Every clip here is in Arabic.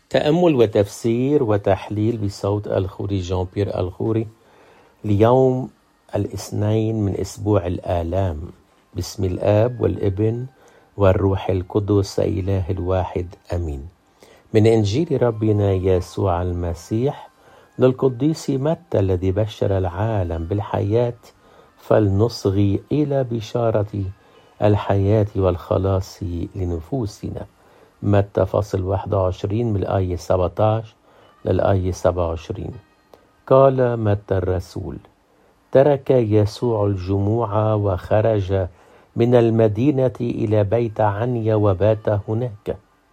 تأمل وتفسير وتحليل بصوت الخوري جان بيير الخوري ليوم الاثنين من أسبوع الآلام. باسم الآب والابن والروح القدس إله الواحد أمين. من إنجيل ربنا يسوع المسيح للقديس متى الذي بشر العالم بالحياة، فلنصغي إلى بشارة الحياة والخلاص لنفوسنا. متى فصل 21 من الآية 17 للآية 27. قال متى الرسول: ترك يسوع الجموع وخرج من المدينة إلى بيت عنيا وبات هناك.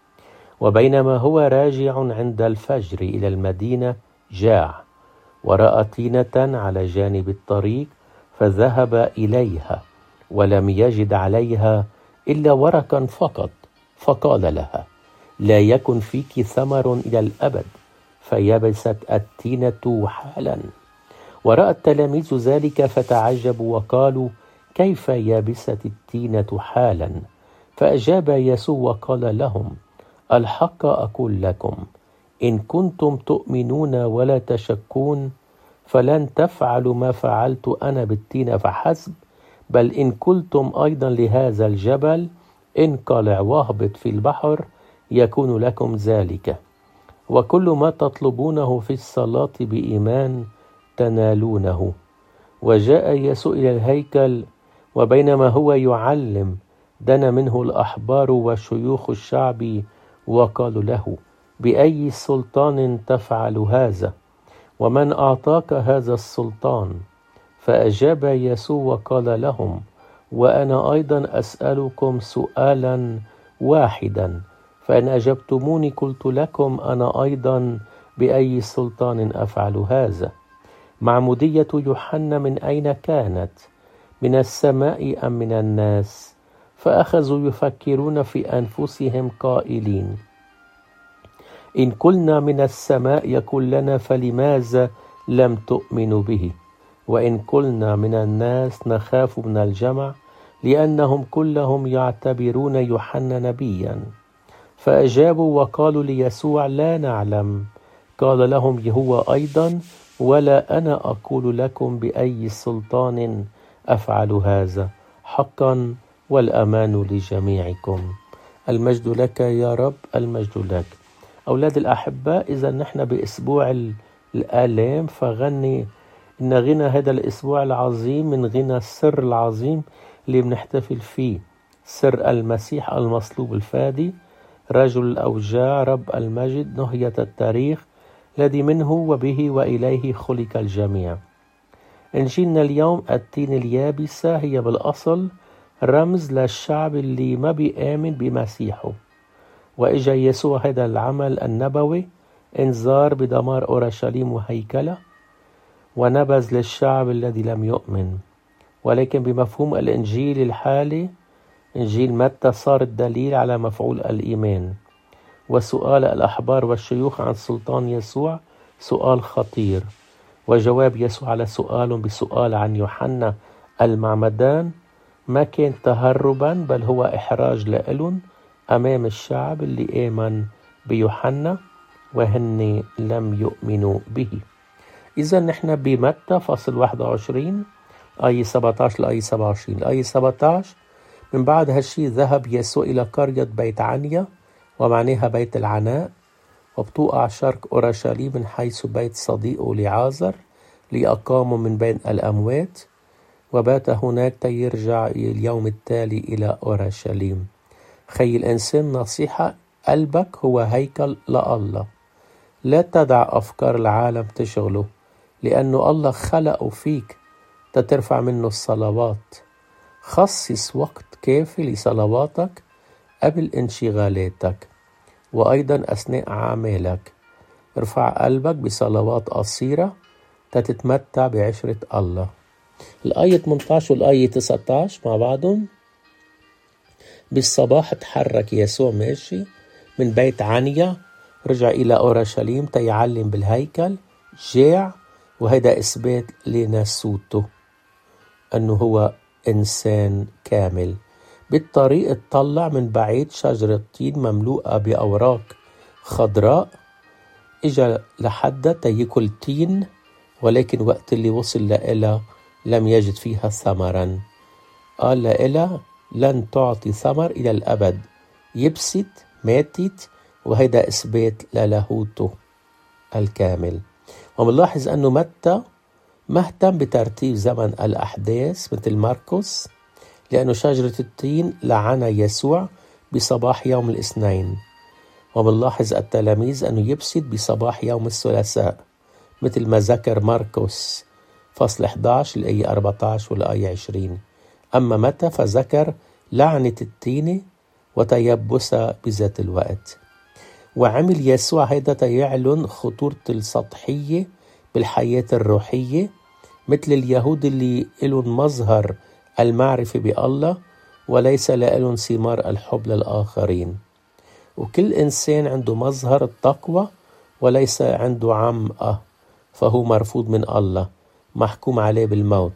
وبينما هو راجع عند الفجر إلى المدينة جاع، ورأى طينة على جانب الطريق فذهب إليها، ولم يجد عليها إلا ورقا فقط، فقال لها: لا يكن فيك ثمر إلى الأبد. فيبست التينة حالا. ورأى التلاميذ ذلك فتعجبوا وقالوا: كيف يبست التينة حالا؟ فأجاب يسوع وقال لهم: الحق أقول لكم، إن كنتم تؤمنون ولا تشكون فلن تفعلوا ما فعلت أنا بالتين فحسب، بل إن قلتم أيضا لهذا الجبل انقلع واهبط في البحر يكون لكم ذلك. وكل ما تطلبونه في الصلاة بإيمان تنالونه. وجاء يسوع إلى الهيكل، وبينما هو يعلم دنا منه الأحبار وشيوخ الشعب وقالوا له: بأي سلطان تفعل هذا؟ ومن أعطاك هذا السلطان؟ فأجاب يسوع وقال لهم: وأنا أيضا أسألكم سؤالا واحدا، فإن أجبتموني قلت لكم أنا أيضا بأي سلطان أفعل هذا. معمودية يوحنا من أين كانت؟ من السماء أم من الناس؟ فأخذوا يفكرون في أنفسهم قائلين: إن قلنا من السماء يقول لنا فلماذا لم تؤمنوا به؟ وإن قلنا من الناس نخاف من الجمع، لأنهم كلهم يعتبرون يوحنا نبيا. فأجابوا وقالوا ليسوع: لا نعلم. قال لهم هو أيضا: ولا أنا أقول لكم بأي سلطان أفعل هذا. حقا والأمان لجميعكم. المجد لك يا رب، المجد لك. أولاد الأحباء، إذا نحن بأسبوع الآلام فغني إن غنى هذا الأسبوع العظيم من غنى السر العظيم اللي بنحتفل فيه، سر المسيح المصلوب الفادي، رجل الأوجاع، رب المجد، نهية التاريخ، الذي منه وبه وإليه خلق الجميع. إنجيلنا اليوم التين اليابسة هي بالأصل رمز للشعب اللي ما بيآمن بمسيحه، وإجا يسوع هذا العمل النبوي إنذار بدمار أورشليم وهيكله، ونبذ للشعب الذي لم يؤمن. ولكن بمفهوم الإنجيل الحالي، إنجيل متى، صار الدليل على مفعول الإيمان. وسؤال الأحبار والشيوخ عن سلطان يسوع سؤال خطير، وجواب يسوع على سؤالهم بسؤال عن يوحنا المعمدان ما كان تهربا، بل هو إحراج لإلهم أمام الشعب اللي آمن بيوحنا وهن لم يؤمنوا به. إذا نحن بمتى فصل 21 آية 17 لآية 27. الآية 17: من بعد هالشي ذهب يسوع إلى قرية بيت عنيا، ومعناها بيت العناء، وبتوقع شرق أورشليم من حيث بيت صديقه لعازر، لأقامه من بين الأموات، وبات هناك تيرجع اليوم التالي إلى أورشليم. خي الإنسان نصيحة: قلبك هو هيكل لله، لا تدع أفكار العالم تشغله، لأنه الله خلقه فيك تترفع منه الصلوات. خصص وقت كافي لصلواتك قبل انشغالاتك، وأيضا أثناء أعمالك. ارفع قلبك بصلوات قصيرة تتمتع بعشرة الله. الآية 18 والآية 19 مع بعضهم: بالصباح تحرك يسوع ماشي من بيت عنيا، رجع إلى أورشليم تيعلم بالهيكل، جاع، وهذا إثبات لناسوته أنه هو إنسان كامل. بالطريق اطلع من بعيد شجرة تين مملوءة بأوراق خضراء، إجا لحدها تيكل تين، ولكن وقت اللي وصل لإلها لم يجد فيها ثمرا. قال لإلها لن تعطي ثمر إلى الأبد، يبست ماتت، وهيدا إثبات للاهوته الكامل. ومنلاحظ أنه متى ما اهتم بترتيب زمن الأحداث مثل مرقس، لأنه شجرة التين لعنها يسوع بصباح يوم الاثنين، وبنلاحظ التلاميذ أنه يبسط بصباح يوم الثلاثاء مثل ما ذكر مرقس فصل 11 الآية 14 والآية 20. أما متى فذكر لعنة التين وتيبسها بذات الوقت. وعمل يسوع هيدا تيعلن خطورة السطحية بالحياة الروحية، مثل اليهود اللي إلن مظهر المعرفة بالله وليس لإلن ثمار الحب للآخرين. وكل إنسان عنده مظهر التقوى وليس عنده عمقة، فهو مرفوض من الله، محكوم عليه بالموت.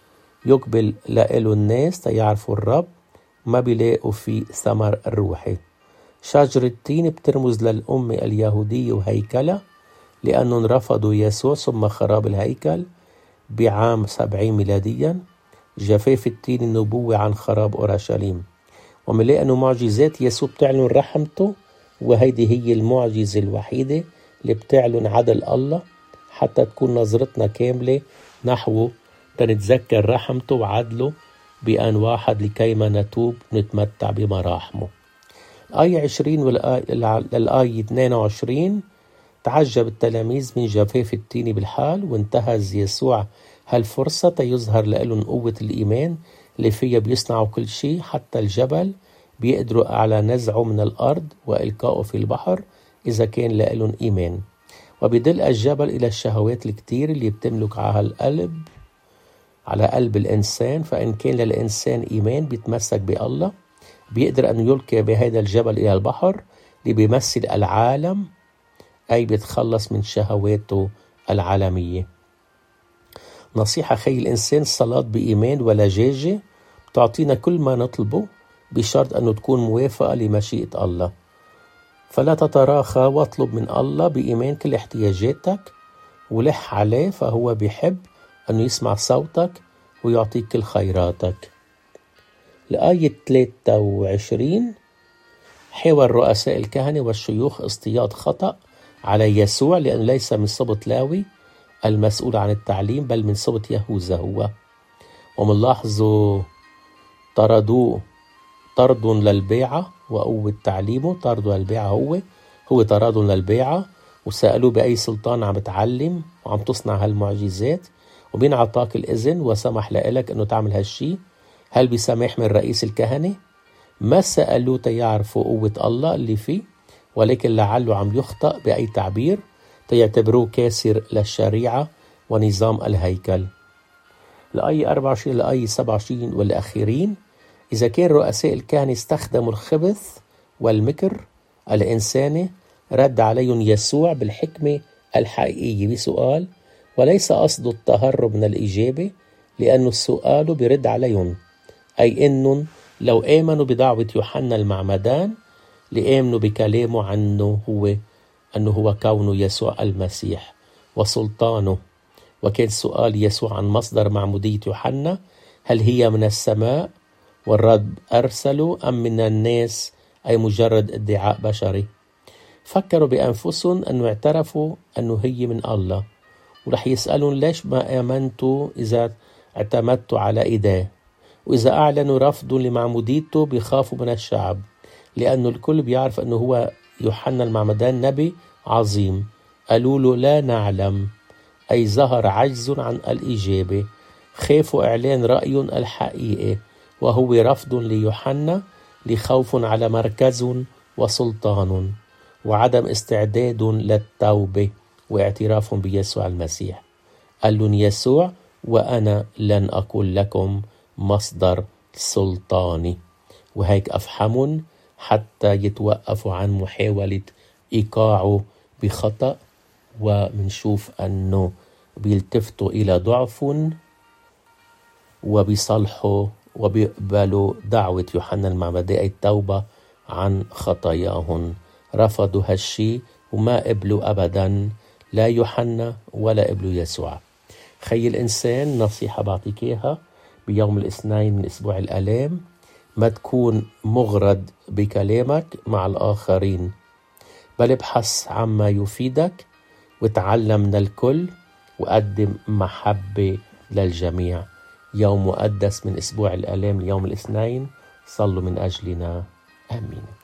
يقبل لإله الناس تيعرفوا الرب، ما بيلاقوا فيه ثمر الروحي. شجرة التين بترمز للأمة اليهودية وهيكلها، لأنهم رفضوا يسوع ثم خراب الهيكل بعام 70 ميلاديا. جفاف التين النبوة عن خراب أورشليم. ومنلاقي أنه معجزات يسوع بتعلن رحمته، وهيدي هي المعجزة الوحيدة اللي بتعلن عدل الله، حتى تكون نظرتنا كاملة نحوه تنتذكر رحمته وعدله بأن واحد لكيما نتوب ونتمتع بمراحمه. آية 20 للآية 22 تعجب التلاميذ من جفاف التين بالحال، وانتهز يسوع هالفرصة تيظهر لهم قوة الإيمان اللي فيها بيصنعوا كل شيء، حتى الجبل بيقدروا على نزعه من الأرض وإلقائه في البحر إذا كان لهم إيمان. وبيدل الجبل إلى الشهوات الكتير اللي بتملك على قلب الإنسان. فإن كان للإنسان إيمان بيتمسك بالله، بيقدر أن يلقي بهذا الجبل إلى البحر اللي بيمثل العالم، أي بيتخلص من شهواته العالمية. نصيحة خي الإنسان الصلاة بإيمان ولجاجة بتعطينا كل ما نطلبه، بشرط أنه تكون موافقة لمشيئة الله. فلا تتراخى واطلب من الله بإيمان كل احتياجاتك، ولح عليه، فهو بيحب أنه يسمع صوتك ويعطيك كل خيراتك. الآية 23 حاول رؤساء الكهنة والشيوخ اصطياد خطأ على يسوع، لأنه ليس من سبط لاوي المسؤول عن التعليم، بل من سبط يهوذا هو. ومنلاحظوا طردوه طرد للبيعة وقوة تعليمه. طرد للبيعة هو طرد للبيعة، وسألوه بأي سلطان عم تعلم وعم تصنع هالمعجزات، وبين عطاك الإذن وسمح لك أنه تعمل هالشي؟ هل بسماح من رئيس الكهنة؟ ما سألوه تيعرفوا قوة الله اللي فيه، ولكن لعله عم يخطأ بأي تعبير تيعتبروه كاسر للشريعة ونظام الهيكل. الآية 24 الآية 27 والأخيرين، إذا كان رؤساء الكهنة استخدموا الخبث والمكر الإنساني، رد عليهم يسوع بالحكمة الحقيقية بسؤال، وليس قصده التهرب من الإجابة، لأنه السؤال برد عليهم، أي إنهم لو آمنوا بدعوة يوحنا المعمدان لآمنوا بكلامه عنه أنه هو كونه يسوع المسيح وسلطانه. وكان سؤال يسوع عن مصدر معمودية يوحنا، هل هي من السماء والرب أرسله أم من الناس، أي مجرد ادعاء بشري. فكروا بأنفسهم أنه اعترفوا أنه هي من الله، ورح يسألون ليش ما آمنتوا إذا اعتمدتوا على إيديه. وإذا أعلنوا رفض لمعموديته بيخافوا من الشعب، لأنه الكل بيعرف أنه هو يوحنا المعمدان نبي عظيم. قالوا له لا نعلم، أي ظهر عجز عن الإجابة. خافوا إعلان رأيهم الحقيقي، وهو رفض ليوحنا لخوف على مركز وسلطان، وعدم استعداد للتوبة واعتراف بيسوع المسيح. قال لهم يسوع وأنا لن أقول لكم مصدر سلطاني. وهيك أفهمون حتى يتوقفوا عن محاولة إيقاعه بخطأ، ومنشوف أنه بيلتفتوا إلى ضعف وبيصلحوا وبيقبلوا دعوة يوحنا المعمدان التوبة عن خطاياهم. رفضوا هالشي وما قبلوا أبدا لا يوحنا ولا قبلوا يسوع. خي الإنسان، نصيحة بعطيك إياها بيوم الاثنين من أسبوع الآلام، ما تكون مغرض بكلامك مع الآخرين، بل ابحث عما يفيدك وتعلم من الكل وقدم محبة للجميع. يوم مقدس من أسبوع الآلام اليوم الاثنين، صلوا من أجلنا. آمين.